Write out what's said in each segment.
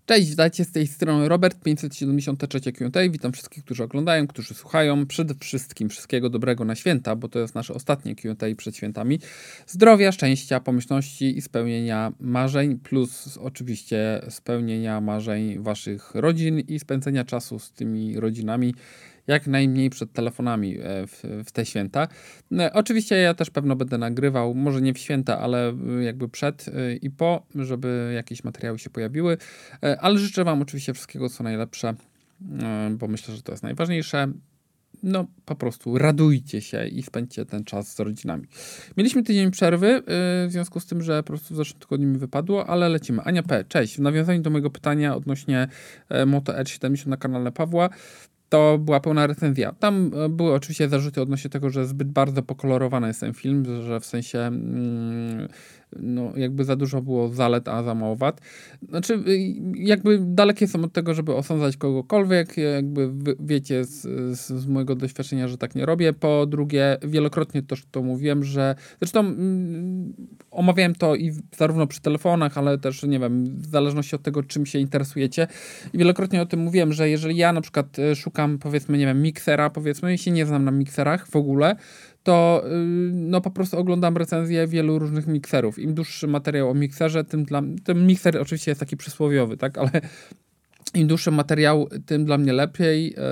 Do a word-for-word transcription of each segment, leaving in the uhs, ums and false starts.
Cześć, witajcie, z tej strony Robert, pięćset siedemdziesiąt trzy Q and A. Witam wszystkich, którzy oglądają, którzy słuchają. Przede wszystkim wszystkiego dobrego na święta, bo to jest nasze ostatnie Q and A przed świętami. Zdrowia, szczęścia, pomyślności i spełnienia marzeń, plus oczywiście spełnienia marzeń waszych rodzin i spędzenia czasu z tymi rodzinami jak najmniej przed telefonami w, w te święta. Oczywiście ja też pewno będę nagrywał, może nie w święta, ale jakby przed i po, żeby jakieś materiały się pojawiły. Ale życzę wam oczywiście wszystkiego, co najlepsze, bo myślę, że to jest najważniejsze. No, po prostu radujcie się i spędźcie ten czas z rodzinami. Mieliśmy tydzień przerwy, w związku z tym, że po prostu w zeszłym tygodniu mi wypadło, ale lecimy. Ania P., cześć. W nawiązaniu do mojego pytania odnośnie Moto Edge siedemdziesiąt na kanale Pawła, to była pełna recenzja. Tam były oczywiście zarzuty odnośnie tego, że zbyt bardzo pokolorowany jest ten film, że w sensie mm, no, jakby za dużo było zalet, a za mało wad. Znaczy, jakby dalekie są od tego, żeby osądzać kogokolwiek. Jakby wiecie z, z, z mojego doświadczenia, że tak nie robię. Po drugie, wielokrotnie też to mówiłem, że zresztą mm, omawiałem to i zarówno przy telefonach, ale też, nie wiem, w zależności od tego, czym się interesujecie. I wielokrotnie o tym mówiłem, że jeżeli ja na przykład szukam, powiedzmy, nie wiem, miksera, powiedzmy, i się nie znam na mikserach w ogóle, to no po prostu oglądam recenzje wielu różnych mikserów. Im dłuższy materiał o mikserze, tym dla ten mikser oczywiście jest taki przysłowiowy, tak, ale im dłuższy materiał, tym dla mnie lepiej yy,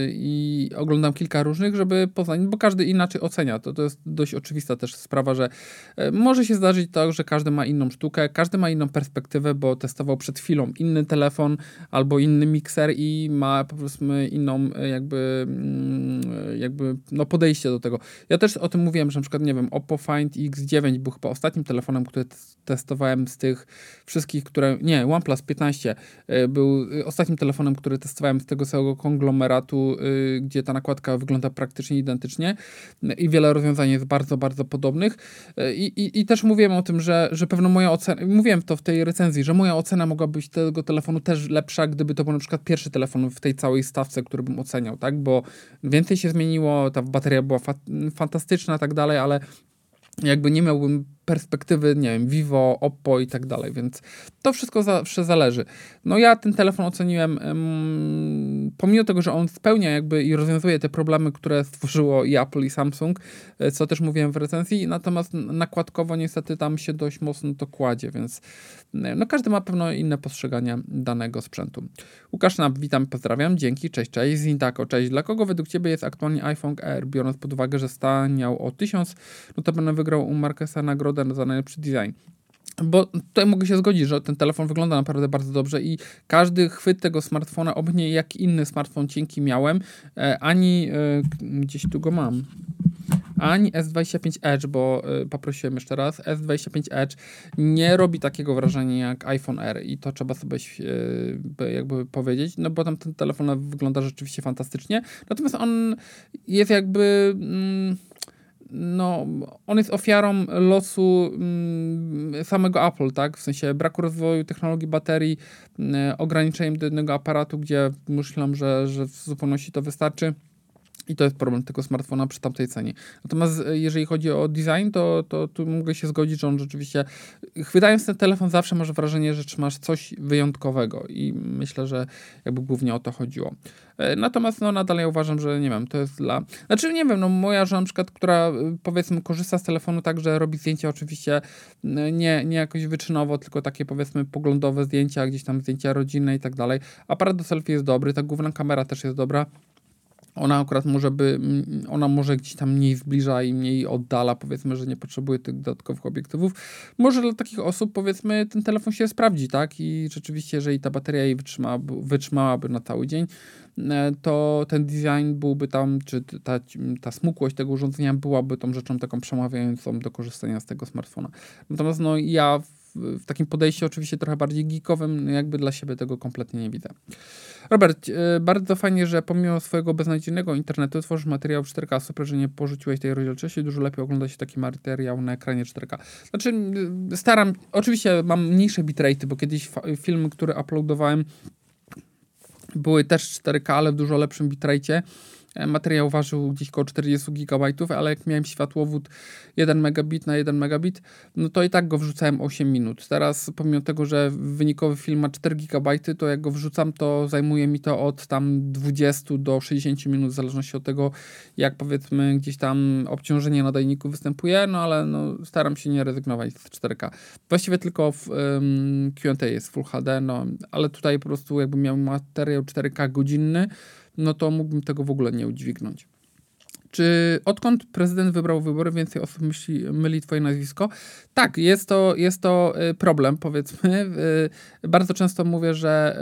i oglądam kilka różnych, żeby poznać, bo każdy inaczej ocenia. To, to jest dość oczywista też sprawa, że yy, może się zdarzyć tak, że każdy ma inną sztukę, każdy ma inną perspektywę, bo testował przed chwilą inny telefon albo inny mikser i ma powiedzmy inną jakby, yy, jakby no podejście do tego. Ja też o tym mówiłem, że na przykład, nie wiem, Oppo Find X dziewięć był chyba ostatnim telefonem, który testowałem z tych wszystkich, które, nie, OnePlus piętnaście yy, był ostatnim telefonem, który testowałem z tego całego konglomeratu, yy, gdzie ta nakładka wygląda praktycznie identycznie yy, i wiele rozwiązań jest bardzo, bardzo podobnych. Yy, i, I też mówiłem o tym, że, że pewno moja ocena, mówiłem to w tej recenzji, że moja ocena mogła być tego telefonu też lepsza, gdyby to był na przykład pierwszy telefon w tej całej stawce, który bym oceniał, tak? Bo więcej się zmieniło, ta bateria była fa- fantastyczna i tak dalej, ale jakby nie miałbym perspektywy, nie wiem, Vivo, Oppo i tak dalej, więc to wszystko zawsze zależy. No ja ten telefon oceniłem, um, pomimo tego, że on spełnia jakby i rozwiązuje te problemy, które stworzyło i Apple, i Samsung, co też mówiłem w recenzji, natomiast nakładkowo niestety tam się dość mocno to kładzie, więc no każdy ma pewno inne postrzeganie danego sprzętu. Łukasz Nap, witam, pozdrawiam, dzięki, cześć, cześć. Zintako, cześć. Dla kogo według Ciebie jest aktualnie iPhone Air, biorąc pod uwagę, że staniał o tysiąc, notabene wygrał u Marquesa nagrodę za najlepszy design? Bo tutaj mogę się zgodzić, że ten telefon wygląda naprawdę bardzo dobrze i każdy chwyt tego smartfona, obnie jak inny smartfon cienki miałem, e, ani e, gdzieś tu go mam, ani S dwadzieścia pięć Edge, bo e, poprosiłem jeszcze raz, S dwadzieścia pięć Edge nie robi takiego wrażenia jak iPhone Air i to trzeba sobie e, jakby powiedzieć, no bo tam ten telefon wygląda rzeczywiście fantastycznie, natomiast on jest jakby... Mm, no, on jest ofiarą losu mm, samego Apple, tak? W sensie braku rozwoju technologii baterii, y, ograniczeniem do jednego aparatu, gdzie myślę, że, że w zupełności to wystarczy. I to jest problem tego smartfona przy tamtej cenie. Natomiast jeżeli chodzi o design, to, to tu mogę się zgodzić, że on rzeczywiście, chwytając ten telefon, zawsze masz wrażenie, że trzymasz coś wyjątkowego i myślę, że jakby głównie o to chodziło. Natomiast no nadal ja uważam, że nie wiem, to jest dla... Znaczy nie wiem, no moja żona na przykład, która powiedzmy korzysta z telefonu tak, że robi zdjęcia oczywiście nie, nie jakoś wyczynowo, tylko takie powiedzmy poglądowe zdjęcia, gdzieś tam zdjęcia rodzinne i tak dalej. Aparat do selfie jest dobry, ta główna kamera też jest dobra. Ona akurat może by, ona może gdzieś tam mniej zbliża i mniej oddala, powiedzmy, że nie potrzebuje tych dodatkowych obiektywów. Może dla takich osób, powiedzmy, ten telefon się sprawdzi, tak? I rzeczywiście, jeżeli ta bateria jej wytrzyma, wytrzymałaby na cały dzień, to ten design byłby tam, czy ta, ta smukłość tego urządzenia byłaby tą rzeczą taką przemawiającą do korzystania z tego smartfona. Natomiast no ja w takim podejściu oczywiście trochę bardziej geekowym, jakby dla siebie tego kompletnie nie widzę. Robert, bardzo fajnie, że pomimo swojego beznadziejnego internetu tworzysz materiał w cztery K. Super, że nie porzuciłeś tej rozdzielczości. Dużo lepiej ogląda się taki materiał na ekranie cztery K. Znaczy, staram, oczywiście mam mniejsze bitrate'y, bo kiedyś filmy, które uploadowałem, były też cztery K, ale w dużo lepszym bitrate'cie. materiał ważył gdzieś około czterdzieści gigabajtów, ale jak miałem światłowód jeden megabit na jeden megabit, no to i tak go wrzucałem osiem minut. Teraz pomimo tego, że wynikowy film ma cztery gigabajty, to jak go wrzucam, to zajmuje mi to od tam dwudziestu do sześćdziesięciu minut, w zależności od tego, jak powiedzmy gdzieś tam obciążenie nadajniku występuje, no ale no, staram się nie rezygnować z cztery K. Właściwie tylko w um, Q and A jest Full H D, no ale tutaj po prostu jakbym miał materiał cztery K godzinny, no to mógłbym tego w ogóle nie udźwignąć. Czy odkąd prezydent wybrał wybory, więcej osób myśli, myli twoje nazwisko? Tak, jest to, jest to problem, powiedzmy. Bardzo często mówię, że,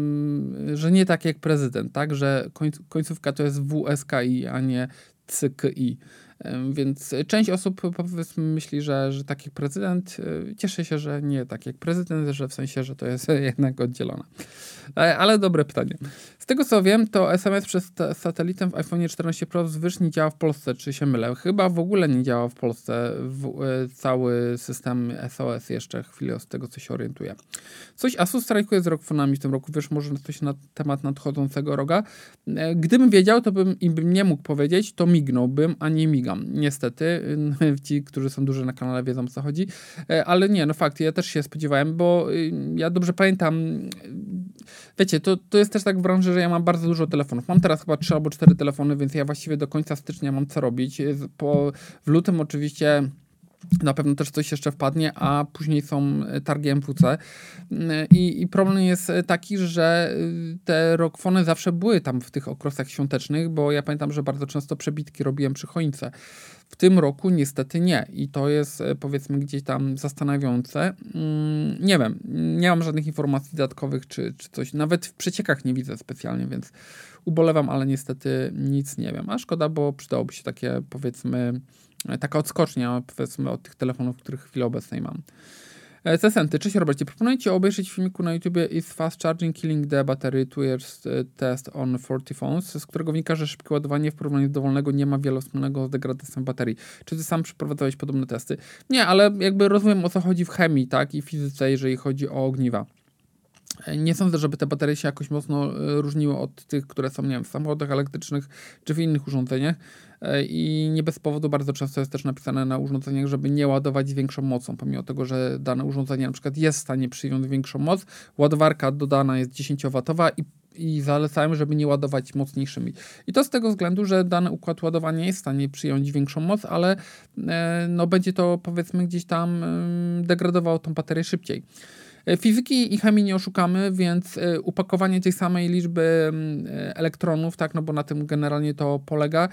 że nie tak jak prezydent, tak? Że końcówka to jest W S K I, a nie C K I. Więc część osób powiedzmy myśli, że, że tak jak prezydent. Cieszę się, że nie tak jak prezydent, że w sensie, że to jest jednak oddzielone. Ale dobre pytanie. Z tego co wiem, to S M S przez satelitę w iPhone czternaście Pro wzwyż nie działa w Polsce, czy się mylę? Chyba w ogóle nie działa w Polsce w, cały system S O S jeszcze chwilę z tego, co się orientuję. Coś Asus strajkuje z ROG-Phone'ami w tym roku. Wiesz może coś na temat nadchodzącego roga? Gdybym wiedział, to bym i bym nie mógł powiedzieć, to mignąłbym, a nie migam. Niestety, ci, którzy są duży na kanale, wiedzą, o co chodzi. Ale nie, no fakt, ja też się spodziewałem, bo ja dobrze pamiętam, wiecie, to, to jest też tak w branży, że ja mam bardzo dużo telefonów. Mam teraz chyba trzy albo cztery telefony, więc ja właściwie do końca stycznia mam co robić. Po, w lutym oczywiście na pewno też coś jeszcze wpadnie, a później są targi M W C. I, i problem jest taki, że te ROG-Phony zawsze były tam w tych okresach świątecznych, bo ja pamiętam, że bardzo często przebitki robiłem przy choince. W tym roku niestety nie i to jest powiedzmy gdzieś tam zastanawiające. Nie wiem, nie mam żadnych informacji dodatkowych czy, czy coś. Nawet w przeciekach nie widzę specjalnie, więc ubolewam, ale niestety nic nie wiem. A szkoda, bo przydałoby się takie powiedzmy taka odskocznia powiedzmy od tych telefonów, których w chwili obecnej mam. Cesenty, cześć Robercie, proponuję Ci obejrzeć w filmiku na YouTubie Is Fast Charging Killing the Battery two years Test on czterdzieści phones, z którego wynika, że szybkie ładowanie w porównaniu do dowolnego nie ma wiele wspólnego z degradacją baterii. Czy Ty sam przeprowadzałeś podobne testy? Nie, ale jakby rozumiem, o co chodzi w chemii, tak, i fizyce, jeżeli chodzi o ogniwa. Nie sądzę, żeby te baterie się jakoś mocno różniły od tych, które są, nie wiem, w samochodach elektrycznych czy w innych urządzeniach i nie bez powodu bardzo często jest też napisane na urządzeniach, żeby nie ładować z większą mocą, pomimo tego, że dane urządzenie na przykład jest w stanie przyjąć większą moc, ładowarka dodana jest dziesięciowatowa i i zalecałem, żeby nie ładować mocniejszymi. I to z tego względu, że dany układ ładowania jest w stanie przyjąć większą moc, ale e, no, będzie to powiedzmy gdzieś tam e, degradowało tą baterię szybciej. Fizyki i chemii nie oszukamy, więc upakowanie tej samej liczby elektronów, tak, no bo na tym generalnie to polega,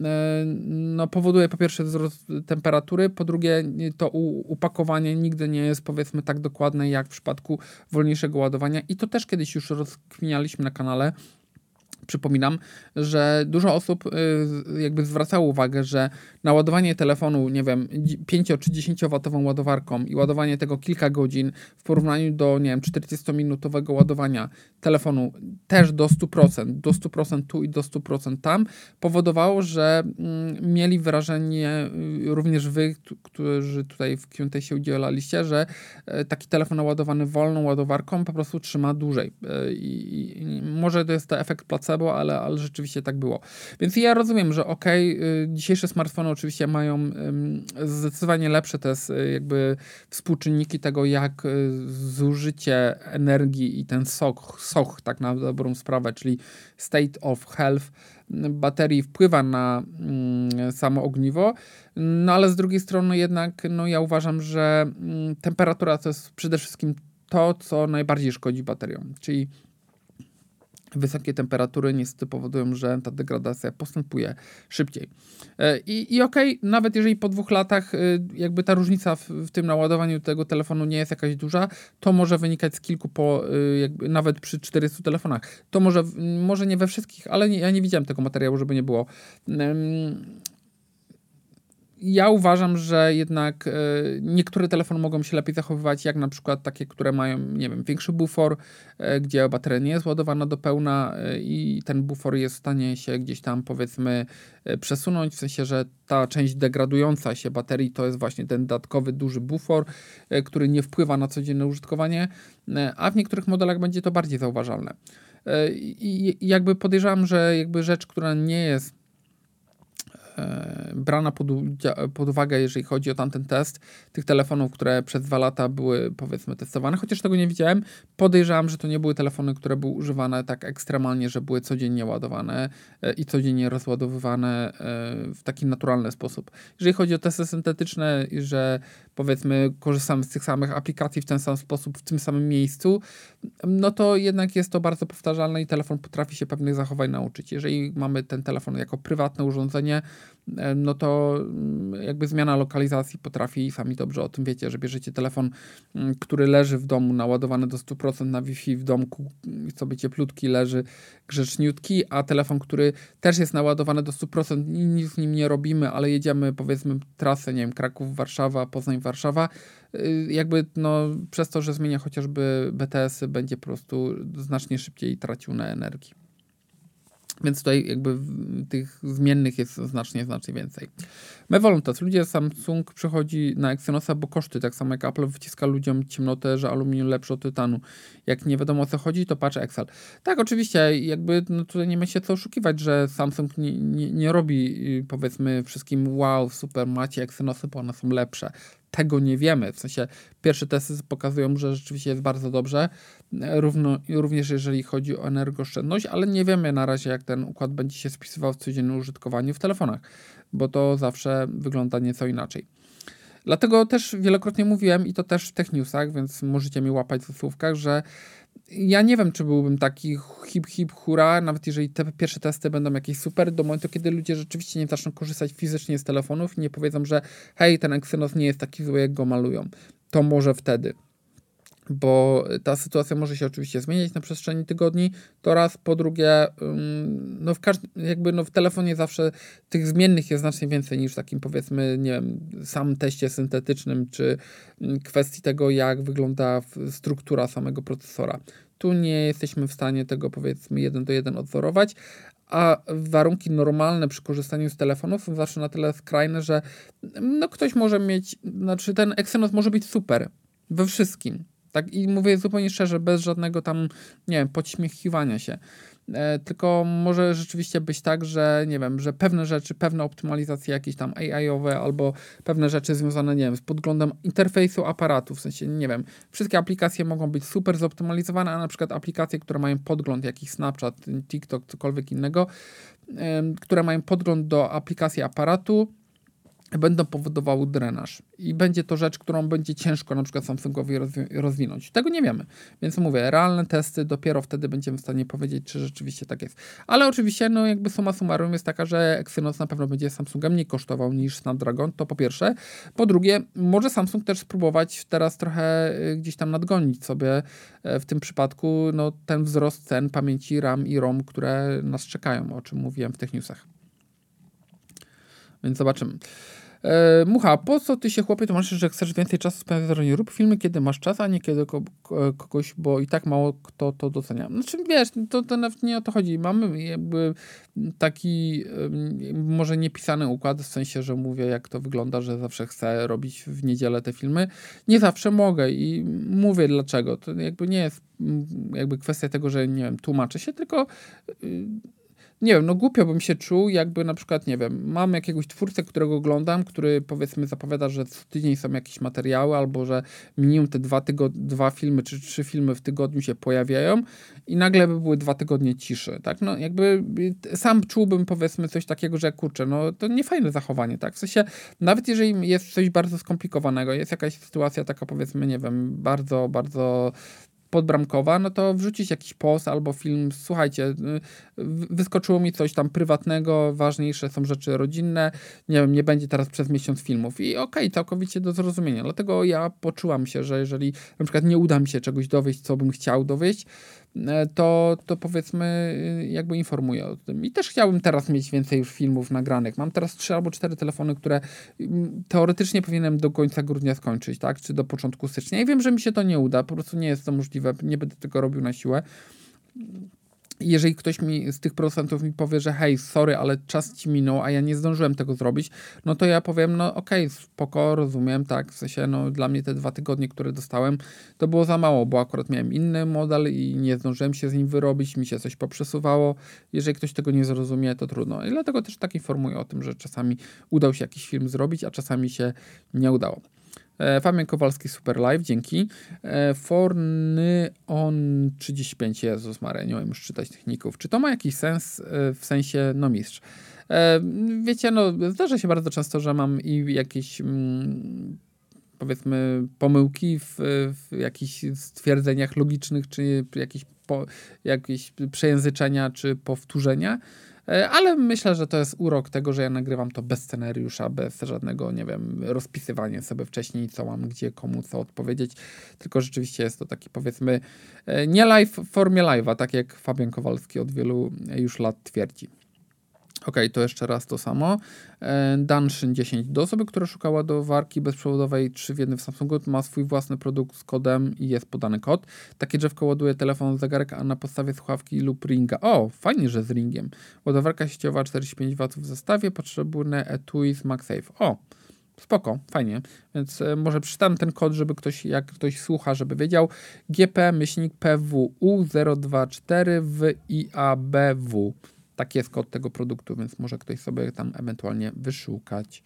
no powoduje po pierwsze wzrost temperatury, po drugie to upakowanie nigdy nie jest powiedzmy tak dokładne jak w przypadku wolniejszego ładowania i to też kiedyś już rozkminialiśmy na kanale. Przypominam, że dużo osób jakby zwracało uwagę, że naładowanie telefonu, nie wiem, pięć czy dziesięciowatową ładowarką i ładowanie tego kilka godzin w porównaniu do, nie wiem, czterdziestominutowego ładowania telefonu też do stu procent, do stu procent tu i do stu procent tam, powodowało, że mm, mieli wrażenie, również wy, którzy tutaj w Q and A się udzielaliście, że taki telefon naładowany wolną ładowarką po prostu trzyma dłużej. I, i może to jest to efekt placebo, Ale, ale rzeczywiście tak było. Więc ja rozumiem, że okej, okay, dzisiejsze smartfony oczywiście mają um, zdecydowanie lepsze te jakby współczynniki tego, jak zużycie energii i ten sok, sok tak na dobrą sprawę, czyli state of health baterii wpływa na um, samo ogniwo, no ale z drugiej strony jednak no ja uważam, że um, temperatura to jest przede wszystkim to, co najbardziej szkodzi bateriom, czyli wysokie temperatury niestety powodują, że ta degradacja postępuje szybciej. I, i okej, okay, nawet jeżeli po dwóch latach jakby ta różnica w, w tym naładowaniu tego telefonu nie jest jakaś duża, to może wynikać z kilku, po, jakby nawet przy czterystu telefonach. To może, może nie we wszystkich, ale nie, ja nie widziałem tego materiału, żeby nie było. ja uważam, że jednak y, niektóre telefony mogą się lepiej zachowywać, jak na przykład takie, które mają, nie wiem, większy bufor, y, gdzie bateria nie jest ładowana do pełna y, i ten bufor jest w stanie się gdzieś tam, powiedzmy, y, przesunąć, w sensie, że ta część degradująca się baterii to jest właśnie ten dodatkowy duży bufor, y, który nie wpływa na codzienne użytkowanie, y, a w niektórych modelach będzie to bardziej zauważalne. Y, I jakby podejrzewam, że jakby rzecz, która nie jest brana pod, pod uwagę, jeżeli chodzi o tamten test tych telefonów, które przez dwa lata były, powiedzmy, testowane, chociaż tego nie widziałem, podejrzewam, że to nie były telefony, które były używane tak ekstremalnie, że były codziennie ładowane i codziennie rozładowywane w taki naturalny sposób. Jeżeli chodzi o testy syntetyczne, że powiedzmy korzystamy z tych samych aplikacji w ten sam sposób, w tym samym miejscu, no to jednak jest to bardzo powtarzalne i telefon potrafi się pewnych zachowań nauczyć. Jeżeli mamy ten telefon jako prywatne urządzenie, no to jakby zmiana lokalizacji potrafi, sami dobrze o tym wiecie, że bierzecie telefon, który leży w domu naładowany do stu procent na Wi-Fi w domku, sobie cieplutki leży, grzeczniutki, a telefon, który też jest naładowany do stu procent, nic z nim nie robimy, ale jedziemy, powiedzmy, trasę, nie wiem, Kraków, Warszawa, Poznań, Warszawa, jakby no przez to, że zmienia chociażby B T S-y, będzie po prostu znacznie szybciej tracił na energii. Więc tutaj jakby tych zmiennych jest znacznie, znacznie więcej. Mevoluntas. Ludzie Samsung przychodzi na Exynosa, bo koszty, tak samo jak Apple wciska ludziom ciemnotę, że aluminium lepsze od tytanu. Jak nie wiadomo o co chodzi, to patrz Excel. Tak, oczywiście, jakby no tutaj nie ma się co oszukiwać, że Samsung nie, nie, nie robi, powiedzmy, wszystkim wow, super, macie Exynosy, bo one są lepsze. Tego nie wiemy. W sensie pierwsze testy pokazują, że rzeczywiście jest bardzo dobrze, równo, również jeżeli chodzi o energooszczędność, ale nie wiemy na razie, jak ten układ będzie się spisywał w codziennym użytkowaniu w telefonach, bo to zawsze wygląda nieco inaczej. Dlatego też wielokrotnie mówiłem, i to też w Tech Newsach, więc możecie mi łapać w słówkach, że ja nie wiem, czy byłbym taki hip, hip, hura, nawet jeżeli te pierwsze testy będą jakieś super, do momentu, kiedy ludzie rzeczywiście nie zaczną korzystać fizycznie z telefonów i nie powiedzą, że hej, ten Exynos nie jest taki zły, jak go malują. To może wtedy. Bo ta sytuacja może się oczywiście zmieniać na przestrzeni tygodni, to raz, po drugie, no w każdym, jakby no w telefonie zawsze tych zmiennych jest znacznie więcej niż w takim, powiedzmy, nie wiem, samym teście syntetycznym, czy kwestii tego, jak wygląda struktura samego procesora. Tu nie jesteśmy w stanie tego, powiedzmy, jeden do jeden odwzorować, a warunki normalne przy korzystaniu z telefonów są zawsze na tyle skrajne, że no ktoś może mieć, znaczy ten Exynos może być super we wszystkim. Tak, i mówię zupełnie szczerze, bez żadnego tam, nie wiem, podśmiechiwania się. E, tylko może rzeczywiście być tak, że nie wiem, że pewne rzeczy, pewne optymalizacje jakieś tam A I-owe albo pewne rzeczy związane, nie wiem, z podglądem interfejsu aparatu, w sensie, nie wiem, wszystkie aplikacje mogą być super zoptymalizowane, a na przykład aplikacje, które mają podgląd, jakiś Snapchat, TikTok, cokolwiek innego, e, które mają podgląd do aplikacji aparatu, będą powodowały drenaż. I będzie to rzecz, którą będzie ciężko na przykład Samsungowi rozwi- rozwinąć. Tego nie wiemy. Więc mówię, realne testy, dopiero wtedy będziemy w stanie powiedzieć, czy rzeczywiście tak jest. Ale oczywiście, no jakby summa summarum jest taka, że Exynos na pewno będzie Samsungiem mniej kosztował niż Snapdragon, to po pierwsze. Po drugie, może Samsung też spróbować teraz trochę gdzieś tam nadgonić sobie w tym przypadku no, ten wzrost cen pamięci RAM i ROM, które nas czekają, o czym mówiłem w Tech Newsach. Więc zobaczymy. E, Mucha, po co ty się, chłopie, tłumaczysz, że chcesz więcej czasu spędzać w rodzinie? Rób filmy, kiedy masz czas, a nie kiedy ko- ko- kogoś, bo i tak mało kto to docenia. Znaczy, wiesz, to, to nawet nie o to chodzi. Mamy jakby taki um, może niepisany układ, w sensie, że mówię, jak to wygląda, że zawsze chcę robić w niedzielę te filmy. Nie zawsze mogę i mówię dlaczego. To jakby nie jest jakby kwestia tego, że nie wiem, tłumaczę się, tylko yy, nie wiem, no głupio bym się czuł, jakby na przykład, nie wiem, mam jakiegoś twórcę, którego oglądam, który powiedzmy zapowiada, że co tydzień są jakieś materiały, albo że minimum te dwa, tygod- dwa filmy czy trzy filmy w tygodniu się pojawiają i nagle by były dwa tygodnie ciszy, tak? No jakby sam czułbym powiedzmy coś takiego, że kurczę, no to nie fajne zachowanie, tak? W sensie, nawet jeżeli jest coś bardzo skomplikowanego, jest jakaś sytuacja taka powiedzmy, nie wiem, bardzo, bardzo podbramkowa, no to wrzucić jakiś post albo film, słuchajcie, wyskoczyło mi coś tam prywatnego, ważniejsze są rzeczy rodzinne, nie wiem, nie będzie teraz przez miesiąc filmów i okej, okay, całkowicie do zrozumienia, dlatego ja poczułam się, że jeżeli na przykład nie uda mi się czegoś dowieść, co bym chciał dowieść, to, to powiedzmy jakby informuję o tym. I też chciałbym teraz mieć więcej już filmów nagranych. Mam teraz trzy albo cztery telefony, które teoretycznie powinienem do końca grudnia skończyć, tak? Czy do początku stycznia. I wiem, że mi się to nie uda, po prostu nie jest to możliwe, nie będę tego robił na siłę. Jeżeli ktoś mi z tych producentów mi powie, że hej, sorry, ale czas ci minął, a ja nie zdążyłem tego zrobić, no to ja powiem, no okej, okay, spoko, rozumiem, tak, w sensie, no dla mnie te dwa tygodnie, które dostałem, to było za mało, bo akurat miałem inny model i nie zdążyłem się z nim wyrobić, mi się coś poprzesuwało. Jeżeli ktoś tego nie zrozumie, to trudno. I dlatego też tak informuję o tym, że czasami udał się jakiś film zrobić, a czasami się nie udało. Fabian Kowalski, Super Live, dzięki. Forny on trzydzieści pięć, Jezus Maria, nie umiem już czytać techników. Czy to ma jakiś sens w sensie, no mistrz? Wiecie, no zdarza się bardzo często, że mam i jakieś mm, powiedzmy pomyłki w, w jakichś stwierdzeniach logicznych, czy jakieś, po, jakieś przejęzyczenia, czy powtórzenia. Ale myślę, że to jest urok tego, że ja nagrywam to bez scenariusza, bez żadnego, nie wiem, rozpisywania sobie wcześniej, co mam, gdzie, komu, co odpowiedzieć. Tylko rzeczywiście jest to taki, powiedzmy, nie live w formie live'a, tak jak Fabian Kowalski od wielu już lat twierdzi. Ok, to jeszcze raz to samo. Dungeon dziesięć. Do osoby, która szuka ładowarki bezprzewodowej trzy w jednym w Samsungu, ma swój własny produkt z kodem i jest podany kod. Takie drzewko ładuje telefon, zegarek, a na podstawie słuchawki lub ringa. O, fajnie, że z ringiem. Ładowarka sieciowa czterdzieści pięć watów w zestawie, potrzebne etui z MagSafe. O, spoko, fajnie. Więc e, może przeczytam ten kod, żeby ktoś, jak ktoś słucha, żeby wiedział. G P myślnik P W U zero dwa cztery W I A B W. Taki jest kod tego produktu, więc może ktoś sobie tam ewentualnie wyszukać.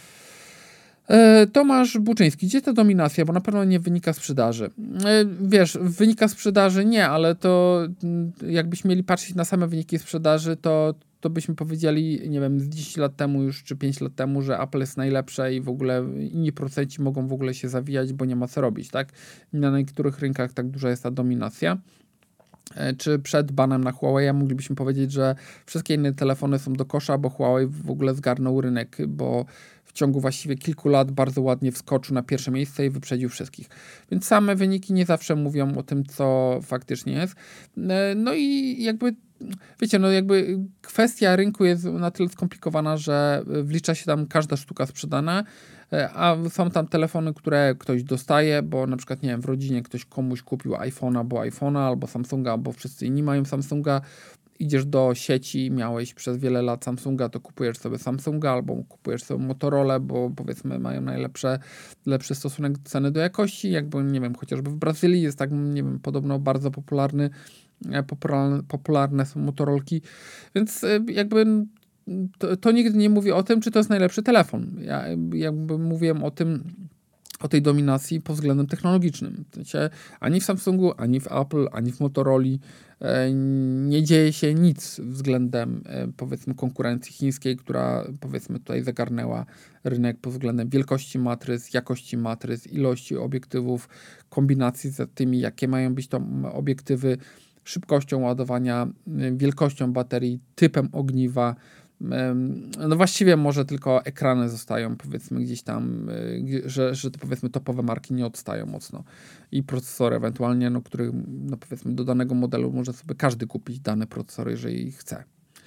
E, Tomasz Buczyński. Gdzie ta dominacja? Bo na pewno nie wynika z sprzedaży. E, wiesz, wynika z sprzedaży? Nie, ale to jakbyśmy mieli patrzeć na same wyniki sprzedaży, to, to byśmy powiedzieli, nie wiem, z dziesięć lat temu już, czy pięć lat temu, że Apple jest najlepsze i w ogóle inni producenci mogą w ogóle się zawijać, bo nie ma co robić, tak? Na niektórych rynkach tak duża jest ta dominacja. Czy przed banem na Huawei moglibyśmy powiedzieć, że wszystkie inne telefony są do kosza, bo Huawei w ogóle zgarnął rynek, bo w ciągu właściwie kilku lat bardzo ładnie wskoczył na pierwsze miejsce i wyprzedził wszystkich. Więc same wyniki nie zawsze mówią o tym, co faktycznie jest. No i jakby, wiecie, no jakby kwestia rynku jest na tyle skomplikowana, że wlicza się tam każda sztuka sprzedana, a są tam telefony, które ktoś dostaje, bo na przykład, nie wiem, w rodzinie ktoś komuś kupił iPhone'a, bo iPhone'a, albo Samsunga, bo wszyscy inni mają Samsunga. Idziesz do sieci, miałeś przez wiele lat Samsunga, to kupujesz sobie Samsunga, albo kupujesz sobie Motorola, bo powiedzmy mają najlepsze, lepszy stosunek ceny do jakości, jakby, nie wiem, chociażby w Brazylii jest tak, nie wiem, podobno bardzo popularny, popularne, popularne są Motorolki, więc jakby to, to nigdy nie mówi o tym, czy to jest najlepszy telefon. Ja jakby mówiłem o tym, o tej dominacji pod względem technologicznym. W sensie, ani w Samsungu, ani w Apple, ani w Motoroli e, nie dzieje się nic względem e, powiedzmy konkurencji chińskiej, która powiedzmy tutaj zagarnęła rynek pod względem wielkości matryc, jakości matryc, ilości obiektywów, kombinacji z tymi, jakie mają być to obiektywy, szybkością ładowania, wielkością baterii, typem ogniwa. No właściwie może tylko ekrany zostają, powiedzmy gdzieś tam, że, że to powiedzmy topowe marki nie odstają mocno i procesory ewentualnie, no który no powiedzmy do danego modelu może sobie każdy kupić dany procesor, jeżeli chce.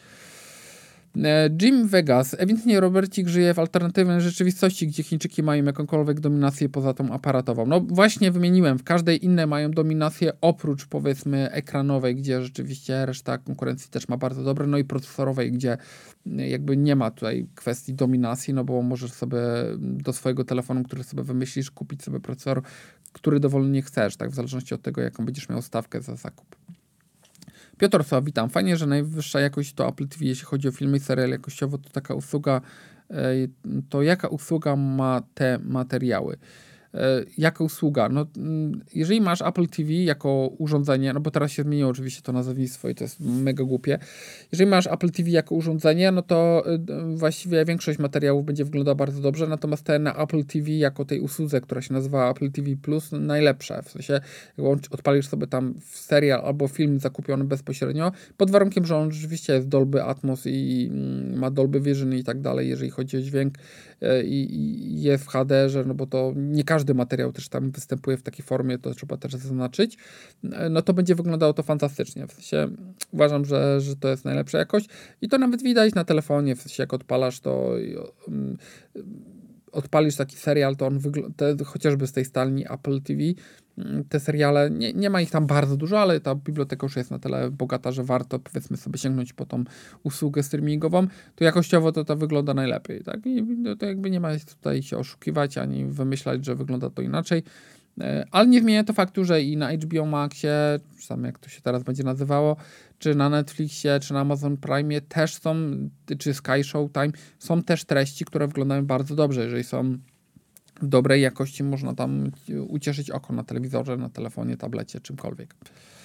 Jim Vegas. Ewidentnie Robercik żyje w alternatywnej rzeczywistości, gdzie Chińczyki mają jakąkolwiek dominację poza tą aparatową. No właśnie wymieniłem, w każdej innej mają dominację oprócz powiedzmy ekranowej, gdzie rzeczywiście reszta konkurencji też ma bardzo dobre, no i procesorowej, gdzie jakby nie ma tutaj kwestii dominacji, no bo możesz sobie do swojego telefonu, który sobie wymyślisz, kupić sobie procesor, który dowolnie chcesz, tak w zależności od tego, jaką będziesz miał stawkę za zakup. Piotr Sowa, witam. Fajnie, że najwyższa jakość to Apple T V, jeśli chodzi o filmy i serial jakościowo, to taka usługa, to jaka usługa ma te materiały? Jaka usługa? No, jeżeli masz Apple T V jako urządzenie, no bo teraz się zmieniło oczywiście to nazewnictwo i to jest mega głupie. Jeżeli masz Apple T V jako urządzenie, no to właściwie większość materiałów będzie wyglądała bardzo dobrze, natomiast te na Apple T V jako tej usłudze, która się nazywa Apple T V Plus, najlepsze. W sensie, jak odpalisz sobie tam serial albo film zakupiony bezpośrednio, pod warunkiem, że on rzeczywiście jest Dolby Atmos i ma Dolby Vision i tak dalej, jeżeli chodzi o dźwięk i jest w H D R ze, no bo to nie każdy każdy materiał też tam występuje w takiej formie, to trzeba też zaznaczyć, no to będzie wyglądało to fantastycznie. W sensie uważam, że, że to jest najlepsza jakość i to nawet widać na telefonie, w sensie jak odpalasz to um, odpalisz taki serial, to on wygląda, chociażby z tej stalni Apple T V, te seriale, nie, nie ma ich tam bardzo dużo, ale ta biblioteka już jest na tyle bogata, że warto, powiedzmy sobie, sięgnąć po tą usługę streamingową, to jakościowo to, to wygląda najlepiej, tak? I no, to jakby nie ma tutaj się oszukiwać, ani wymyślać, że wygląda to inaczej, ale nie zmienia to faktu, że i na H B O Maxie, czy tam jak to się teraz będzie nazywało, czy na Netflixie, czy na Amazon Prime też są, czy Sky Showtime, są też treści, które wyglądają bardzo dobrze, jeżeli są w dobrej jakości, można tam ucieszyć oko na telewizorze, na telefonie, tablecie, czymkolwiek.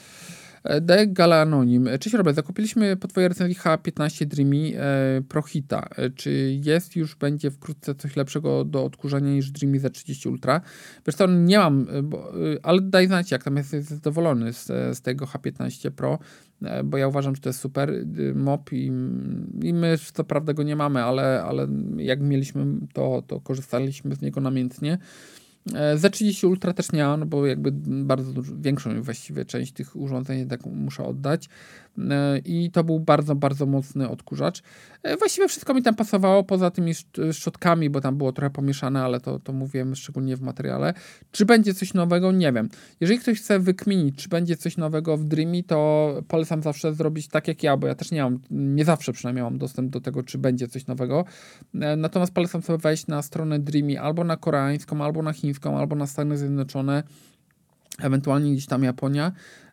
The Gala Anonim. Cześć Robert, zakupiliśmy po twojej recenzji H piętnaście Dreamy e, Pro Hita. E, czy jest już, będzie wkrótce coś lepszego do odkurzania niż Dreamy Z trzydzieści Ultra? Wiesz co, nie mam, bo, ale daj znać, jak tam jest, jest zadowolony z, z tego H piętnaście Pro, e, bo ja uważam, że to jest super mop i, i my co prawda go nie mamy, ale, ale jak mieliśmy, to, to korzystaliśmy z niego namiętnie. Z trzydzieści Ultra też nie mam, no bo jakby bardzo dużo, większą właściwie część tych urządzeń jednak muszę oddać i to był bardzo, bardzo mocny odkurzacz. Właściwie wszystko mi tam pasowało, poza tymi szczotkami, bo tam było trochę pomieszane, ale to, to mówiłem szczególnie w materiale. Czy będzie coś nowego? Nie wiem. Jeżeli ktoś chce wykminić, czy będzie coś nowego w Dreamy, to polecam zawsze zrobić tak jak ja, bo ja też nie mam, nie zawsze przynajmniej mam dostęp do tego, czy będzie coś nowego. Natomiast polecam sobie wejść na stronę Dreamy albo na koreańską, albo na chińską, albo na Stany Zjednoczone, ewentualnie gdzieś tam Japonia.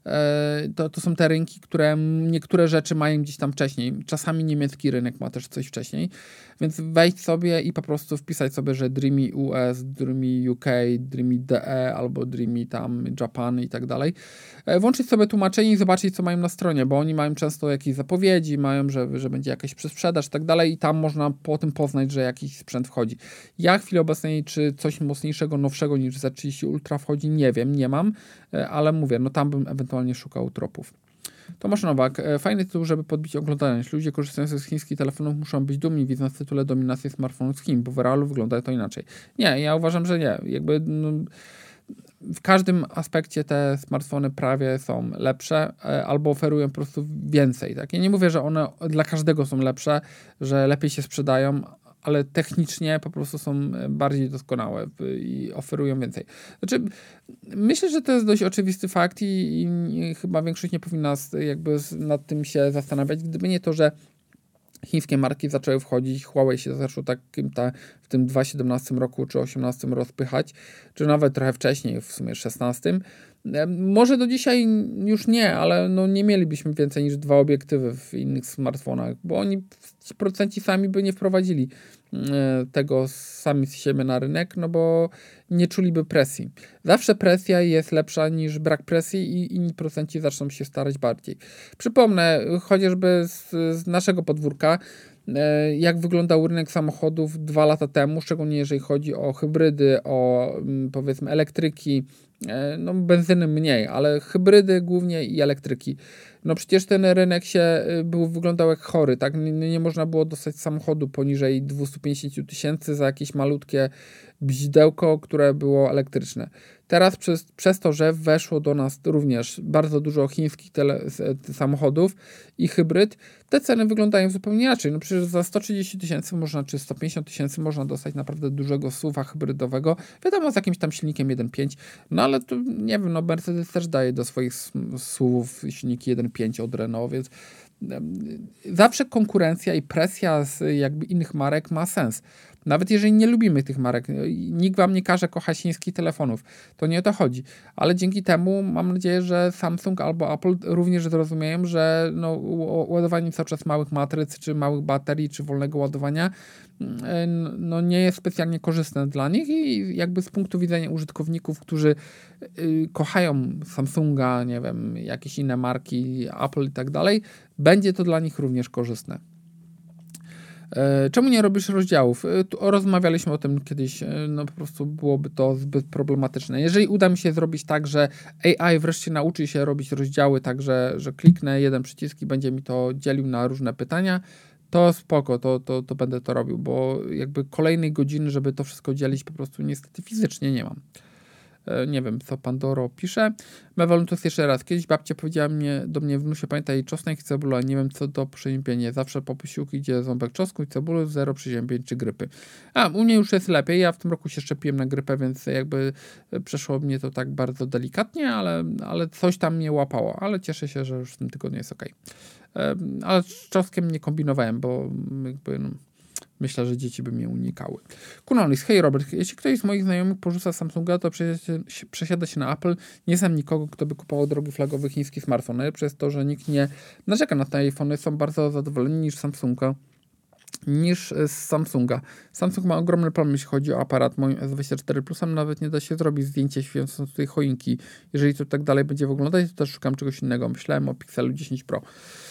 To, to są te rynki, które niektóre rzeczy mają gdzieś tam wcześniej. Czasami niemiecki rynek ma też coś wcześniej. Więc wejść sobie i po prostu wpisać sobie, że Dreamy U S, Dreamy U K, Dreamy D E albo Dreamy tam Japan i tak dalej. Włączyć sobie tłumaczenie i zobaczyć, co mają na stronie, bo oni mają często jakieś zapowiedzi, mają, że, że będzie jakaś przesprzedaż i tak dalej i tam można po tym poznać, że jakiś sprzęt wchodzi. Ja w chwili obecnej, czy coś mocniejszego, nowszego niż Z trzydzieści Ultra wchodzi, nie wiem, nie mam, ale mówię, no tam bym ewentualnie szukał tropów. Tomasz Nowak, fajny tytuł, żeby podbić oglądalność. Ludzie korzystający z chińskich telefonów muszą być dumni, widząc w tytule dominację smartfonów z Chin, bo w realu wygląda to inaczej. Nie, ja uważam, że nie. Jakby no, w każdym aspekcie te smartfony prawie są lepsze albo oferują po prostu więcej. Tak? Ja nie mówię, że one dla każdego są lepsze, że lepiej się sprzedają, ale technicznie po prostu są bardziej doskonałe i oferują więcej. Znaczy, myślę, że to jest dość oczywisty fakt i, i chyba większość nie powinna jakby nad tym się zastanawiać, gdyby nie to, że chińskie marki zaczęły wchodzić, Huawei się zaczął takim ta, w tym dwa tysiące siedemnastym roku czy osiemnastym rozpychać, czy nawet trochę wcześniej, w sumie szesnastym. Może do dzisiaj już nie, ale no nie mielibyśmy więcej niż dwa obiektywy w innych smartfonach, bo oni, ci producenci sami by nie wprowadzili tego sami z siebie na rynek, no bo nie czuliby presji. Zawsze presja jest lepsza niż brak presji i inni producenci zaczną się starać bardziej. Przypomnę, chociażby z, z naszego podwórka, jak wyglądał rynek samochodów dwa lata temu, szczególnie jeżeli chodzi o hybrydy, o powiedzmy elektryki, no benzyny mniej, ale hybrydy głównie i elektryki. No przecież ten rynek się był, wyglądał jak chory, tak? Nie, nie można było dostać samochodu poniżej dwieście pięćdziesiąt tysięcy za jakieś malutkie bzidełko, które było elektryczne. Teraz przez, przez to, że weszło do nas również bardzo dużo chińskich tele, samochodów i hybryd, te ceny wyglądają zupełnie inaczej. No przecież za sto trzydzieści tysięcy można, czy sto pięćdziesiąt tysięcy można dostać naprawdę dużego S U V-a hybrydowego, wiadomo, z jakimś tam silnikiem jeden przecinek pięć, no ale to nie wiem, no Mercedes też daje do swoich S U V-ów silniki jeden przecinek pięć od Renault, więc zawsze konkurencja i presja z jakby innych marek ma sens. Nawet jeżeli nie lubimy tych marek, nikt wam nie każe kochać chińskich telefonów, to nie o to chodzi. Ale dzięki temu mam nadzieję, że Samsung albo Apple również zrozumieją, że no, ładowanie cały czas małych matryc, czy małych baterii, czy wolnego ładowania no, nie jest specjalnie korzystne dla nich i jakby z punktu widzenia użytkowników, którzy y, kochają Samsunga, nie wiem, jakieś inne marki, Apple i tak dalej, będzie to dla nich również korzystne. Czemu nie robisz rozdziałów? Rozmawialiśmy o tym kiedyś, no po prostu byłoby to zbyt problematyczne. Jeżeli uda mi się zrobić tak, że A I wreszcie nauczy się robić rozdziały, tak że, że kliknę jeden przycisk i będzie mi to dzielił na różne pytania, to spoko, to, to, to będę to robił, bo jakby kolejnej godziny, żeby to wszystko dzielić, po prostu niestety fizycznie nie mam. Nie wiem, co Pandoro pisze. Mewoluntus jeszcze raz. Kiedyś babcia powiedziała mnie, do mnie wnusie, pamiętaj, czosnek i cebula. Nie wiem, co to przeziębienie. Zawsze po posiłku idzie ząbek czosnku i cebuli, zero przeziębień czy grypy. A, u mnie już jest lepiej. Ja w tym roku się szczepiłem na grypę, więc jakby przeszło mnie to tak bardzo delikatnie, ale, ale coś tam mnie łapało. Ale cieszę się, że już w tym tygodniu jest okej. Ale z czosnkiem nie kombinowałem, bo jakby... No, myślę, że dzieci by mnie unikały. Kunolis, hej Robert, jeśli ktoś z moich znajomych porzuca Samsunga, to przesiada się, przesiada się na Apple. Nie znam nikogo, kto by kupował drogi flagowy chiński smartfon. Przez to, że nikt nie narzeka na te iPhony, są bardzo zadowoleni niż Samsunga. niż z Samsunga. Samsung ma ogromny problem, jeśli chodzi o aparat. Moim S dwadzieścia cztery Plusem nawet nie da się zrobić zdjęcia świecąc tutaj choinki. Jeżeli to tak dalej będzie wyglądać, to też szukam czegoś innego. Myślałem o Pixelu dziesięć Pro.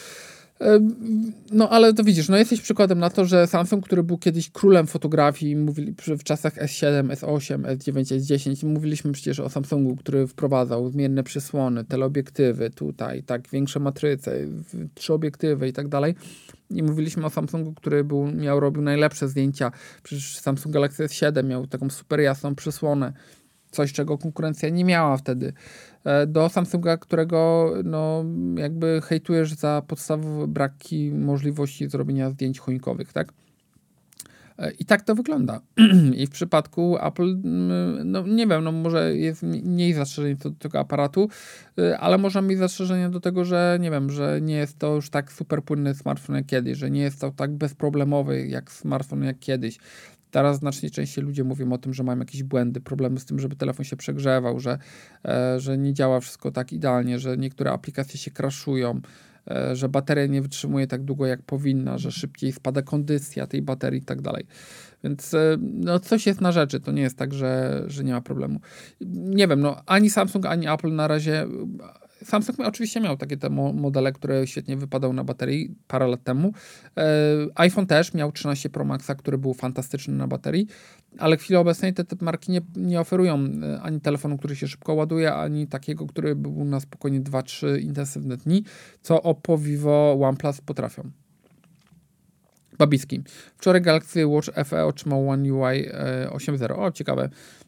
No ale to widzisz, no jesteś przykładem na to, że Samsung, który był kiedyś królem fotografii, mówili w czasach S siedem, S osiem, S dziewięć, S dziesięć, mówiliśmy przecież o Samsungu, który wprowadzał zmienne przysłony, teleobiektywy, tutaj, tak, większe matryce, trzy obiektywy i tak dalej. I mówiliśmy o Samsungu, który był, miał, robił najlepsze zdjęcia. Przecież Samsung Galaxy S siedem miał taką super jasną przysłonę. Coś, czego konkurencja nie miała wtedy. Do Samsunga, którego no, jakby hejtujesz za podstawowe braki możliwości zrobienia zdjęć choinkowych, tak? I tak to wygląda. I w przypadku Apple, no nie wiem, no może jest mniej zastrzeżeń do tego aparatu, ale można mieć zastrzeżenia do tego, że nie wiem, że nie jest to już tak super płynny smartfon jak kiedyś, że nie jest to tak bezproblemowy jak smartfon jak kiedyś. Teraz znacznie częściej ludzie mówią o tym, że mają jakieś błędy, problemy z tym, żeby telefon się przegrzewał, że, e, że nie działa wszystko tak idealnie, że niektóre aplikacje się crashują, e, że bateria nie wytrzymuje tak długo jak powinna, że szybciej spada kondycja tej baterii i tak dalej. Więc e, no coś jest na rzeczy, to nie jest tak, że, że nie ma problemu. Nie wiem, no ani Samsung, ani Apple na razie... Samsung oczywiście miał takie te modele, które świetnie wypadały na baterii parę lat temu. E, iPhone też miał trzynaście Pro Maxa, który był fantastyczny na baterii, ale w chwili obecnej te, te marki nie, nie oferują ani telefonu, który się szybko ładuje, ani takiego, który był na spokojnie dwa trzy intensywne dni, co Oppo, Vivo, OnePlus potrafią. Babicki. Wczoraj Galaxy Watch F E otrzymał One U I osiem zero. O, ciekawe.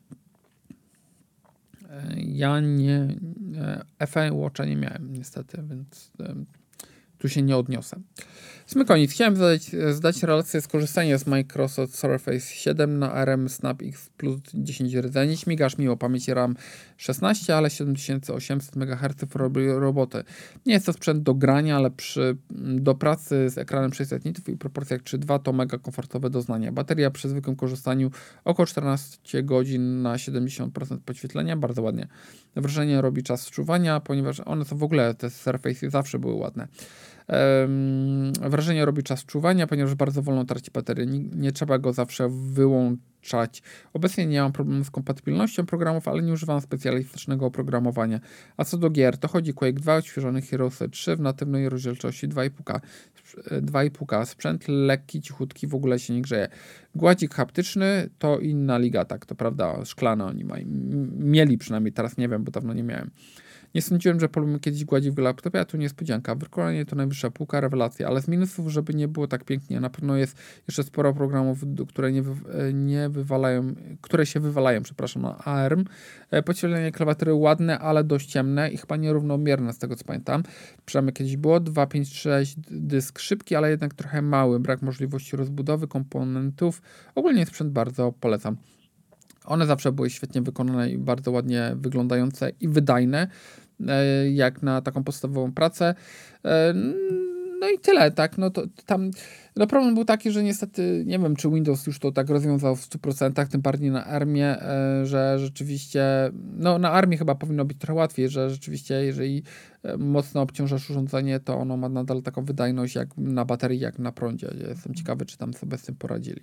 Ja nie F E Watcha nie miałem niestety, więc tu się nie odniosę. Smykonic. Chciałem zadać, zdać relację z korzystaniem z Microsoft Surface siedem na A R M Snap X Plus dziesięć rdzenni. Nie śmigasz miło, pamięć RAM szesnaście, ale siedem tysięcy osiemset megaherców robi robotę. Nie jest to sprzęt do grania, ale przy, do pracy z ekranem sześćset nitów i proporcjach trzy dwa to mega komfortowe doznanie. Bateria przy zwykłym korzystaniu około czternaście godzin na siedemdziesiąt procent podświetlenia. Bardzo ładnie. Wrażenie robi czas wczuwania, ponieważ one są w ogóle, te Surface zawsze były ładne. Um, wrażenie robi czas wczuwania, ponieważ bardzo wolno traci baterię. Nie, nie trzeba go zawsze wyłączać. Obecnie nie mam problemu z kompatybilnością programów, ale nie używam specjalistycznego oprogramowania. A co do gier, to chodzi Quake dwa, odświeżony Heroes trzy w natywnej rozdzielczości dwa i pół K. dwa i pół K. Sprzęt lekki, cichutki, w ogóle się nie grzeje. Gładzik haptyczny to inna liga, tak, to prawda, szklane oni mają. Mieli przynajmniej, teraz nie wiem, bo dawno nie miałem. Nie sądziłem, że polubimy kiedyś gładzi w laptopie, a tu niespodzianka. Wykonanie to najwyższa półka, rewelacja, ale z minusów, żeby nie było tak pięknie, na pewno jest jeszcze sporo programów, które nie, wy, nie wywalają, które się wywalają, przepraszam, na A R M. Podświetlenie klawiatury ładne, ale dość ciemne i chyba nierównomierne z tego, co pamiętam. Przynajmniej kiedyś było. dwa pięć sześć dysk szybki, ale jednak trochę mały. Brak możliwości rozbudowy komponentów. Ogólnie sprzęt bardzo polecam. One zawsze były świetnie wykonane i bardzo ładnie wyglądające i wydajne, jak na taką podstawową pracę. No i tyle, tak, no to tam, no problem był taki, że niestety, nie wiem, czy Windows już to tak rozwiązał w stu procentach, tym bardziej na armię, że rzeczywiście, no na armii chyba powinno być trochę łatwiej, że rzeczywiście, jeżeli mocno obciążasz urządzenie, to ono ma nadal taką wydajność jak na baterii, jak na prądzie. Jestem ciekawy, czy tam sobie z tym poradzili.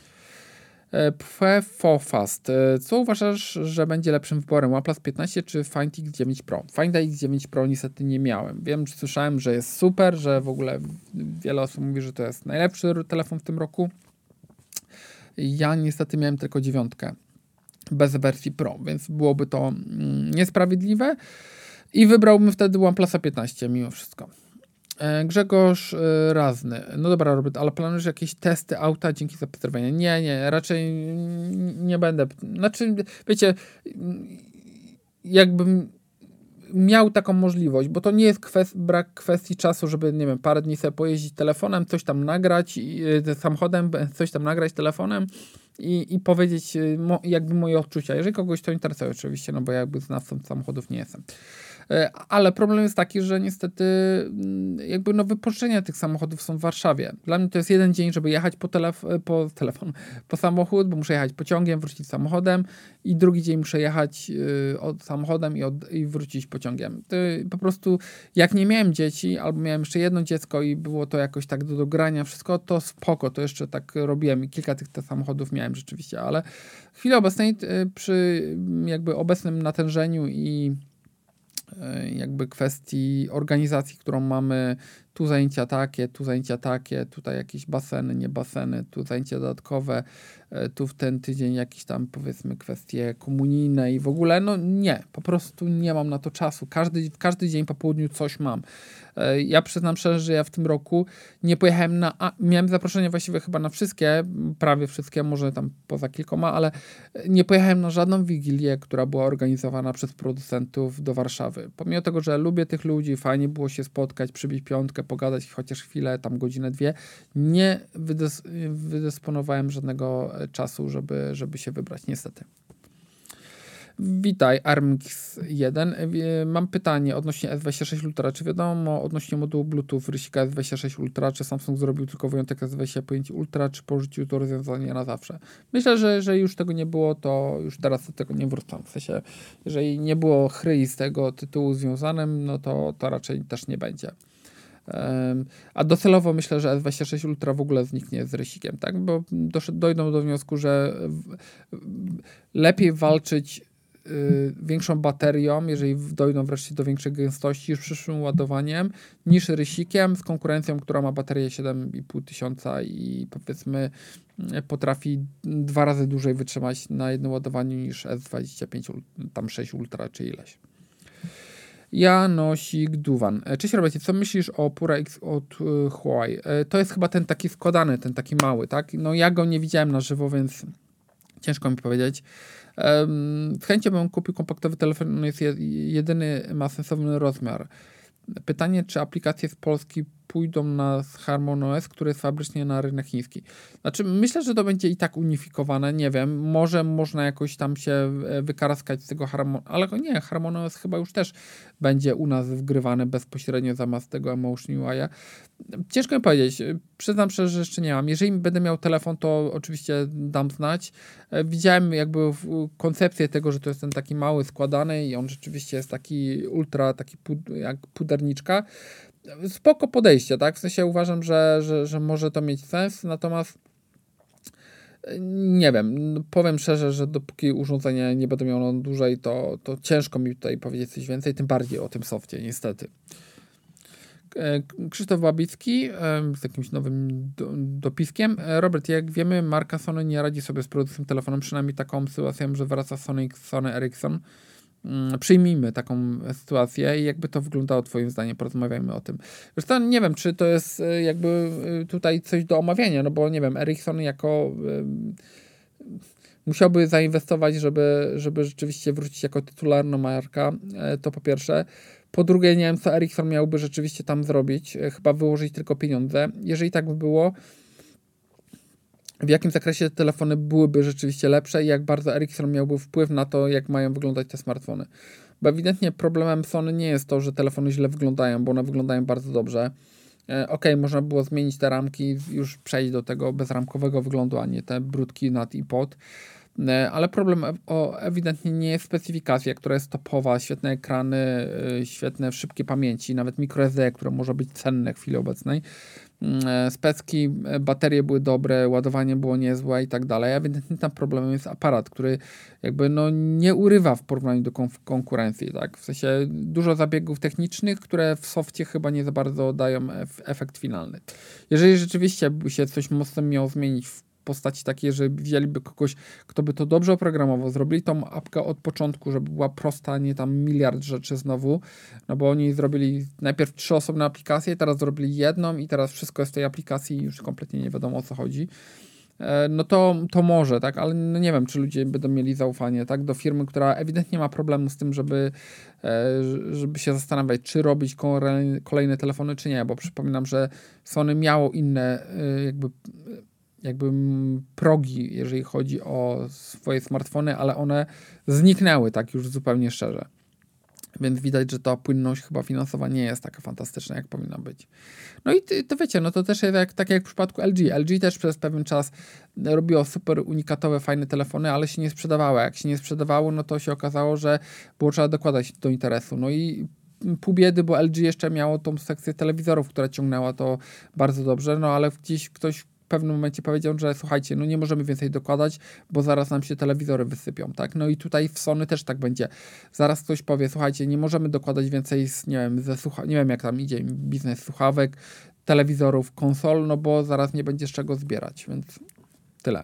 Pfefofast. Co uważasz, że będzie lepszym wyborem? OnePlus piętnaście czy Find X dziewięć Pro? Finda X dziewięć Pro niestety nie miałem. Wiem, że słyszałem, że jest super, że w ogóle wiele osób mówi, że to jest najlepszy telefon w tym roku. Ja niestety miałem tylko dziewiątkę bez wersji Pro, więc byłoby to mm, niesprawiedliwe i wybrałbym wtedy OnePlusa piętnaście mimo wszystko. Grzegorz Razny. No dobra, Robert, ale planujesz jakieś testy auta dzięki zapotrzebowania? Nie, nie, raczej nie będę. Znaczy, wiecie, jakbym miał taką możliwość, bo to nie jest kwest- brak kwestii czasu, żeby, nie wiem, parę dni sobie pojeździć telefonem, coś tam nagrać, yy, samochodem, coś tam nagrać telefonem i, i powiedzieć yy, mo, jakby moje odczucia. Jeżeli kogoś to interesuje oczywiście, no bo jakby znawcą samochodów nie jestem. Ale problem jest taki, że niestety jakby no wypożyczenia tych samochodów są w Warszawie. Dla mnie to jest jeden dzień, żeby jechać po, telef- po telefon, po samochód, bo muszę jechać pociągiem, wrócić samochodem i drugi dzień muszę jechać yy, od samochodem i, od, i wrócić pociągiem. To po prostu jak nie miałem dzieci, albo miałem jeszcze jedno dziecko i było to jakoś tak do dogrania wszystko, to spoko, to jeszcze tak robiłem i kilka tych te samochodów miałem rzeczywiście, ale w chwili obecnej yy, przy jakby obecnym natężeniu i jakby kwestii organizacji, którą mamy, tu zajęcia takie, tu zajęcia takie, tutaj jakieś baseny, nie baseny, tu zajęcia dodatkowe, tu w ten tydzień jakieś tam powiedzmy kwestie komunijne i w ogóle, no nie, po prostu nie mam na to czasu. Każdy, w każdy dzień po południu coś mam. Ja przyznam szczerze, że ja w tym roku nie pojechałem na, a, miałem zaproszenie właściwie chyba na wszystkie, prawie wszystkie, może tam poza kilkoma, ale nie pojechałem na żadną wigilię, która była organizowana przez producentów do Warszawy. Pomimo tego, że lubię tych ludzi, fajnie było się spotkać, przybić piątkę, pogadać chociaż chwilę, tam godzinę, dwie, nie wydys- wydysponowałem żadnego czasu, żeby, żeby się wybrać, niestety. Witaj, Armix jeden. Mam pytanie odnośnie S dwadzieścia sześć Ultra. Czy wiadomo odnośnie modułu Bluetooth rysika S dwadzieścia sześć Ultra, czy Samsung zrobił tylko wyjątek S dwadzieścia pięć Ultra, czy porzucił to rozwiązanie na zawsze? Myślę, że jeżeli już tego nie było, to już teraz do tego nie wrócą. W sensie, jeżeli nie było chryi z tego tytułu związanym, no to, to raczej też nie będzie. Um, a docelowo myślę, że S dwadzieścia sześć Ultra w ogóle zniknie z rysikiem, tak? Bo doszedł, dojdą do wniosku, że w, w, lepiej walczyć y, większą baterią, jeżeli dojdą wreszcie do większej gęstości, już przyszłym ładowaniem, niż rysikiem z konkurencją, która ma baterię siedem i pół tysiąca i powiedzmy potrafi dwa razy dłużej wytrzymać na jednym ładowaniu niż S dwadzieścia pięć, tam sześć Ultra czy ileś. Janosik Duwan. Cześć Robercie, co myślisz o Pura X od Huawei? To jest chyba ten taki składany, ten taki mały, tak? No ja go nie widziałem na żywo, więc ciężko mi powiedzieć. Z chęcią bym kupił kompaktowy telefon, on jest jedyny, ma sensowny rozmiar. Pytanie, czy aplikacje z Polski pójdą na HarmonyOS, który jest fabrycznie na rynek chiński. Znaczy, myślę, że to będzie i tak unifikowane, nie wiem, może można jakoś tam się wykaraskać z tego Harmon... ale nie, HarmonyOS chyba już też będzie u nas wgrywany bezpośrednio zamiast tego Emotion U I. Ciężko mi powiedzieć, przyznam szczerze, że jeszcze nie mam. Jeżeli będę miał telefon, to oczywiście dam znać. Widziałem jakby koncepcję tego, że to jest ten taki mały, składany i on rzeczywiście jest taki ultra, taki pud- jak puderniczka. Spoko podejście, tak? W sensie uważam, że, że, że może to mieć sens, natomiast nie wiem, powiem szczerze, że dopóki urządzenie nie będę miał dłużej, to, to ciężko mi tutaj powiedzieć coś więcej, tym bardziej o tym softie, niestety. Krzysztof Łabicki z jakimś nowym do, dopiskiem. Robert, jak wiemy, marka Sony nie radzi sobie z produkcją telefonem, przynajmniej taką sytuacją, że wraca Sony, Sony Ericsson. Przyjmijmy taką sytuację i jakby to wyglądało twoim zdaniem, porozmawiajmy o tym. Zresztą nie wiem, czy to jest jakby tutaj coś do omawiania, no bo nie wiem, Ericsson jako y, musiałby zainwestować, żeby, żeby rzeczywiście wrócić jako tytularna marka, to po pierwsze. Po drugie, nie wiem, co Ericsson miałby rzeczywiście tam zrobić, chyba wyłożyć tylko pieniądze. Jeżeli tak by było, w jakim zakresie te telefony byłyby rzeczywiście lepsze i jak bardzo Ericsson miałby wpływ na to, jak mają wyglądać te smartfony. Bo ewidentnie problemem Sony nie jest to, że telefony źle wyglądają, bo one wyglądają bardzo dobrze. Ok, można było zmienić te ramki, już przejść do tego bezramkowego wyglądu, a nie te brudki nad i pod. Ale problem o, ewidentnie nie jest specyfikacja, która jest topowa, świetne ekrany, świetne szybkie pamięci, nawet microSD, które może być cenne w chwili obecnej. Specki, baterie były dobre, ładowanie było niezłe i tak dalej. Ewidentnie tam problemem jest aparat, który jakby no nie urywa w porównaniu do konkurencji, tak? W sensie dużo zabiegów technicznych, które w softie chyba nie za bardzo dają efekt finalny. Jeżeli rzeczywiście by się coś mocno miało zmienić w postaci takiej, że wzięliby kogoś, kto by to dobrze oprogramował, zrobili tą apkę od początku, żeby była prosta, nie tam miliard rzeczy znowu, no bo oni zrobili najpierw trzy osobne aplikacje, teraz zrobili jedną i teraz wszystko jest w tej aplikacji i już kompletnie nie wiadomo, o co chodzi. No to, to może, tak, ale no nie wiem, czy ludzie będą mieli zaufanie, tak, do firmy, która ewidentnie ma problemu z tym, żeby, żeby się zastanawiać, czy robić kolejne telefony, czy nie, bo przypominam, że Sony miało inne jakby, jakby progi, jeżeli chodzi o swoje smartfony, ale one zniknęły, tak już zupełnie szczerze. Więc widać, że ta płynność chyba finansowa nie jest taka fantastyczna, jak powinna być. No i to wiecie, no to też jest jak, tak jak w przypadku L G. L G też przez pewien czas robiło super unikatowe, fajne telefony, ale się nie sprzedawało. Jak się nie sprzedawało, no to się okazało, że było trzeba dokładać do interesu. No i pół biedy, bo L G jeszcze miało tą sekcję telewizorów, która ciągnęła to bardzo dobrze, no ale gdzieś ktoś w pewnym momencie powiedział, że słuchajcie, no nie możemy więcej dokładać, bo zaraz nam się telewizory wysypią, tak? No i tutaj w Sony też tak będzie. Zaraz ktoś powie, słuchajcie, nie możemy dokładać więcej z, nie wiem, ze słucha- nie wiem jak tam idzie biznes słuchawek, telewizorów, konsol, no bo zaraz nie będzie z czego zbierać, więc tyle.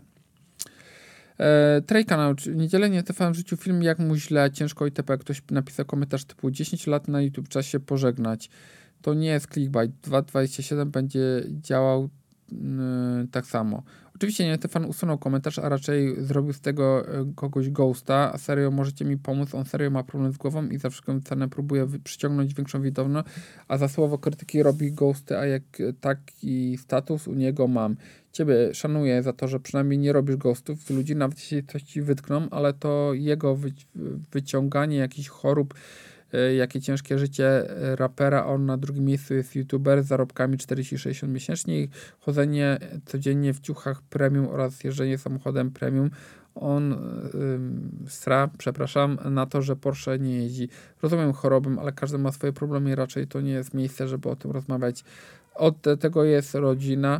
E, Trejka, w niedzielę nie T V w życiu film, jak mu źle, ciężko itp. Ktoś napisał komentarz typu dziesięć lat na YouTube, czas się pożegnać. To nie jest clickbait. dwa dwadzieścia siedem będzie działał Yy, tak samo. Oczywiście nie, Stefan usunął komentarz, a raczej zrobił z tego yy, kogoś ghosta. A serio, możecie mi pomóc? On serio ma problem z głową i za wszelką cenę próbuje wy- przyciągnąć większą widowność, a za słowo krytyki robi ghosty, a jak taki status u niego mam. Ciebie szanuję za to, że przynajmniej nie robisz ghostów z ludzi, nawet jeśli coś ci wytkną, ale to jego wy- wyciąganie jakichś chorób, jakie ciężkie życie rapera, on na drugim miejscu jest youtuber z zarobkami czterdzieści sześćdziesiąt miesięcznie, chodzenie codziennie w ciuchach premium oraz jeżdżenie samochodem premium. On ym, sra, przepraszam, na to, że Porsche nie jeździ. Rozumiem chorobę, ale każdy ma swoje problemy i raczej to nie jest miejsce, żeby o tym rozmawiać. Od tego jest rodzina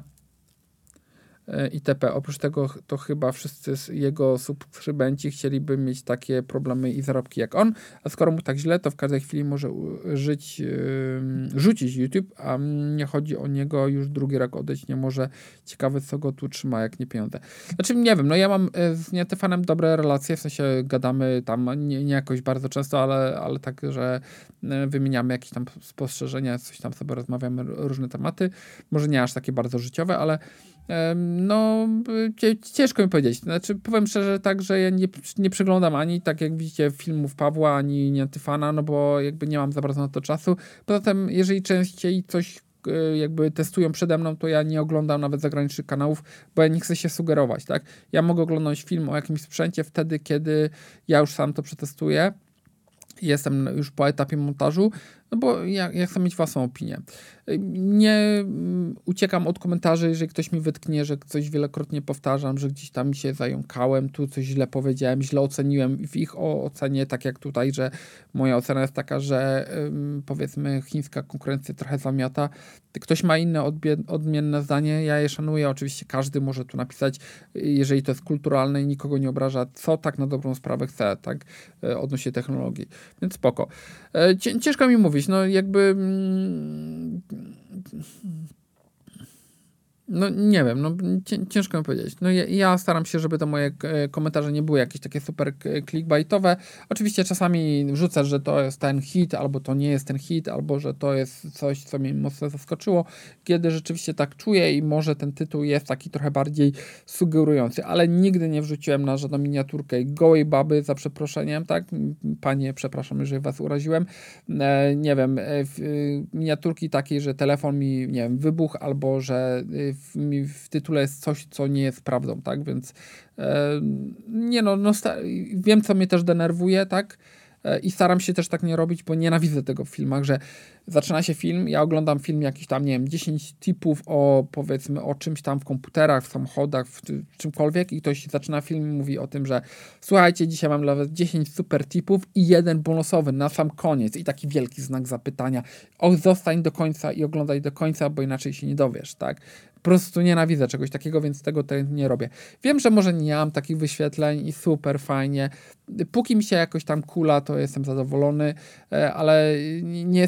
itp. Oprócz tego to chyba wszyscy jego subskrybenci chcieliby mieć takie problemy i zarobki jak on, a skoro mu tak źle, to w każdej chwili może żyć, yy, rzucić YouTube, a nie chodzi o niego, już drugi rok odejść nie może. Ciekawe, co go tu trzyma, jak nie pieniądze. Znaczy, nie wiem, no ja mam z Nietefanem dobre relacje, w sensie gadamy tam nie, nie jakoś bardzo często, ale, ale tak, że wymieniamy jakieś tam spostrzeżenia, coś tam sobie rozmawiamy, różne tematy. Może nie aż takie bardzo życiowe, ale no, ciężko mi powiedzieć. Znaczy, powiem szczerze tak, że ja nie, nie przeglądam ani, tak jak widzicie, filmów Pawła, ani Nietyfana, no bo jakby nie mam za bardzo na to czasu. Poza tym, jeżeli częściej coś jakby testują przede mną, to ja nie oglądam nawet zagranicznych kanałów, bo ja nie chcę się sugerować, tak? Ja mogę oglądać film o jakimś sprzęcie wtedy, kiedy ja już sam to przetestuję. Jestem już po etapie montażu, no bo ja, ja chcę mieć własną opinię. Nie uciekam od komentarzy, jeżeli ktoś mi wytknie, że coś wielokrotnie powtarzam, że gdzieś tam się zająkałem, tu coś źle powiedziałem, źle oceniłem w ich ocenie, tak jak tutaj, że moja ocena jest taka, że powiedzmy chińska konkurencja trochę zamiata. Ktoś ma inne odbie- odmienne zdanie, ja je szanuję, oczywiście każdy może tu napisać, jeżeli to jest kulturalne i nikogo nie obraża, co tak na dobrą sprawę chce, tak, odnośnie technologii. Więc spoko. Ciężko mi mówić, no jakby no nie wiem, no ciężko mi powiedzieć. No ja, ja staram się, żeby te moje komentarze nie były jakieś takie super clickbaitowe. Oczywiście czasami wrzucę, że to jest ten hit, albo to nie jest ten hit, albo że to jest coś, co mnie mocno zaskoczyło, kiedy rzeczywiście tak czuję i może ten tytuł jest taki trochę bardziej sugerujący, ale nigdy nie wrzuciłem na żadną miniaturkę gołej baby, za przeproszeniem, tak? Panie, przepraszam, jeżeli was uraziłem. E, nie wiem, e, miniaturki takiej, że telefon mi, nie wiem, wybuchł, albo że W, w tytule jest coś, co nie jest prawdą, tak, więc e, nie no, no sta- wiem, co mnie też denerwuje, tak, e, i staram się też tak nie robić, bo nienawidzę tego w filmach, że zaczyna się film, ja oglądam film jakiś tam, nie wiem, dziesięć tipów o, powiedzmy, o czymś tam w komputerach, w samochodach, w, w czymkolwiek i ktoś zaczyna film i mówi o tym, że słuchajcie, dzisiaj mam nawet dziesięć super tipów i jeden bonusowy na sam koniec i taki wielki znak zapytania. O, zostań do końca i oglądaj do końca, bo inaczej się nie dowiesz, tak? Po prostu nienawidzę czegoś takiego, więc tego nie robię. Wiem, że może nie mam takich wyświetleń i super fajnie. Póki mi się jakoś tam kula, to jestem zadowolony, ale nie jestem ani osobą,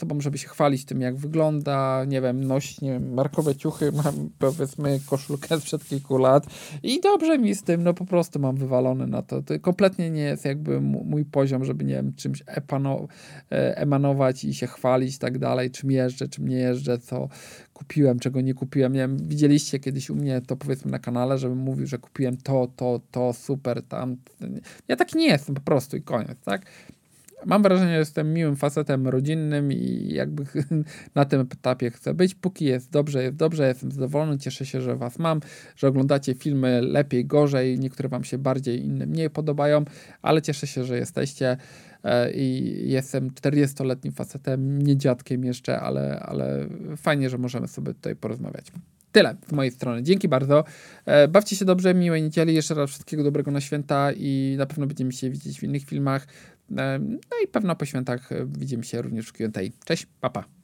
osobą, żeby się chwalić tym, jak wygląda, nie wiem, nosić, nie wiem, markowe ciuchy, mam powiedzmy koszulkę sprzed kilku lat i dobrze mi z tym, no po prostu mam wywalone na to. To kompletnie nie jest jakby mój poziom, żeby, nie wiem, czymś epano, emanować i się chwalić i tak dalej, czym jeżdżę, czym nie jeżdżę, co kupiłem, czego nie kupiłem. Nie wiem, widzieliście kiedyś u mnie to, powiedzmy, na kanale, żebym mówił, że kupiłem to, to, to, super, tam. Ja taki nie jestem po prostu i koniec, tak? Mam wrażenie, że jestem miłym facetem rodzinnym i jakby na tym etapie chcę być. Póki jest dobrze, jest dobrze, jestem zadowolony, cieszę się, że was mam, że oglądacie filmy lepiej, gorzej, niektóre wam się bardziej, inne mniej podobają, ale cieszę się, że jesteście i jestem czterdziestoletnim facetem, nie dziadkiem jeszcze, ale, ale fajnie, że możemy sobie tutaj porozmawiać. Tyle z mojej strony. Dzięki bardzo. Bawcie się dobrze, miłej niedzieli. Jeszcze raz wszystkiego dobrego na święta i na pewno będziemy się widzieć w innych filmach. No i pewno po świętach widzimy się również w Q and A. Cześć, pa pa.